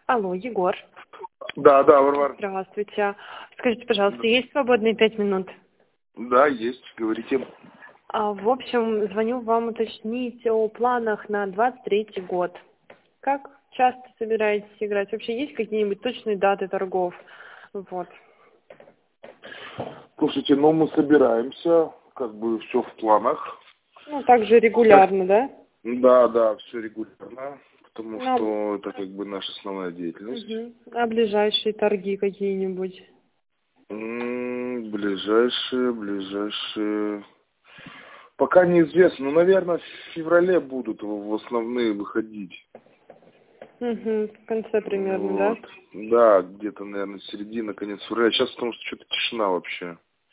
Алло, Егор. Да, Варвар. Здравствуйте. Скажите, пожалуйста, есть свободные 5 минут? Да, есть, говорите. В общем, звоню вам уточнить о планах на 23-й год. Как часто собираетесь играть? Вообще есть какие-нибудь точные даты торгов? Вот. Слушайте, мы собираемся, все в планах. Ну, также регулярно, да? Да, все регулярно, потому Ну, что это наша основная деятельность. А ближайшие торги какие-нибудь? Ближайшие. Пока неизвестно, но, наверное, в феврале будут в основные выходить. В конце примерно, да? Да, где-то, наверное, середина, конец февраля. Сейчас потому что что-то тишина вообще.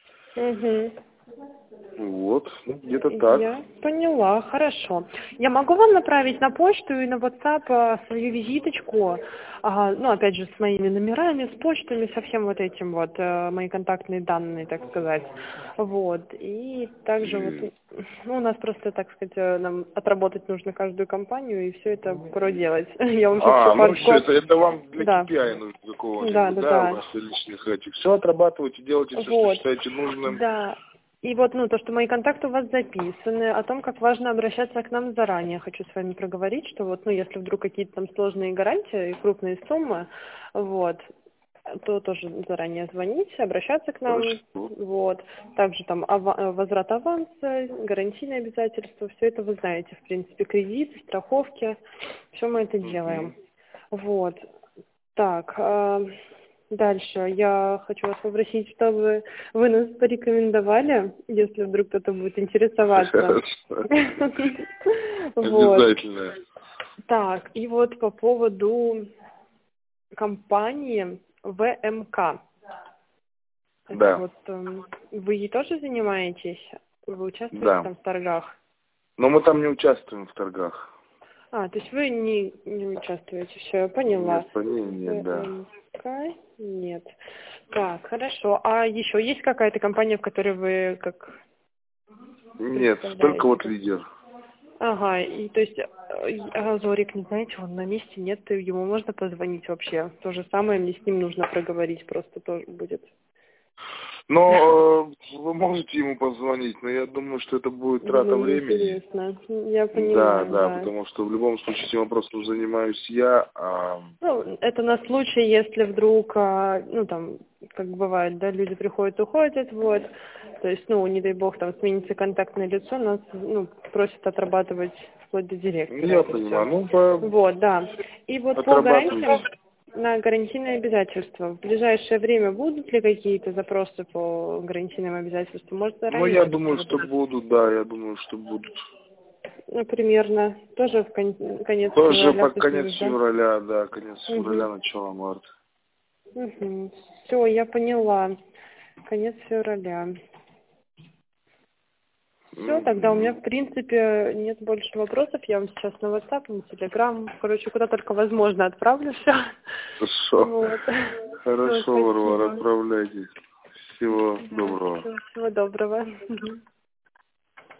Где-то так. Я поняла, хорошо. Я могу вам направить на почту и на WhatsApp свою визиточку, опять же, с моими номерами, с почтами, со всем вот этим мои контактные данные, так сказать. И также у нас просто, так сказать, нам отработать нужно каждую компанию и все это проделать. Я вам сейчас это вам для KPI нужно какого-нибудь, да. у вас личных этих. Все отрабатываете, делаете все, что считаете нужным. Да. И то, что мои контакты у вас записаны, о том, как важно обращаться к нам заранее, хочу с вами проговорить, что если вдруг какие-то там сложные гарантии и крупные суммы, то тоже заранее звоните, обращаться к нам, Также там возврат аванса, гарантийные обязательства, все это вы знаете, в принципе, кредиты, страховки, все мы это делаем. Так, дальше я хочу вас попросить, чтобы вы нас порекомендовали, если вдруг кто-то будет интересоваться. Обязательно. Так, и по поводу компании ВМК. Да. Вы ей тоже занимаетесь? Вы участвуете там в торгах? Но мы там не участвуем в торгах. То есть вы не участвуете, все, я поняла. Нет, по ней нет, да. Нет. Так, хорошо. А еще есть какая-то компания, в которой вы Нет, только лидер. И то есть Зорик, не знаете, он на месте нет, ему можно позвонить вообще? То же самое мне с ним нужно проговорить, просто тоже будет. Но вы можете ему позвонить, но я думаю, что это будет трата времени. Интересно, я понимаю, да, потому что в любом случае этим вопросом занимаюсь я. Это на случай, если вдруг, как бывает, да, люди приходят, уходят, то есть, не дай бог, там сменится контактное лицо, нас, просят отрабатывать вплоть до директора. Я понимаю, да. И по гарантиям, на гарантийные обязательства. В ближайшее время будут ли какие-то запросы по гарантийным обязательствам? Может, заранее? Я думаю, что будут, да, Примерно. Тоже в конец февраля. Тоже под конец февраля, да, конец февраля, начало марта. Все, я поняла. Конец февраля. Все, тогда у меня, в принципе, нет больше вопросов. Я вам сейчас на WhatsApp, на Telegram, куда только возможно отправлю все. Хорошо. Хорошо, Варвара, отправляйте. Всего доброго. Всего доброго.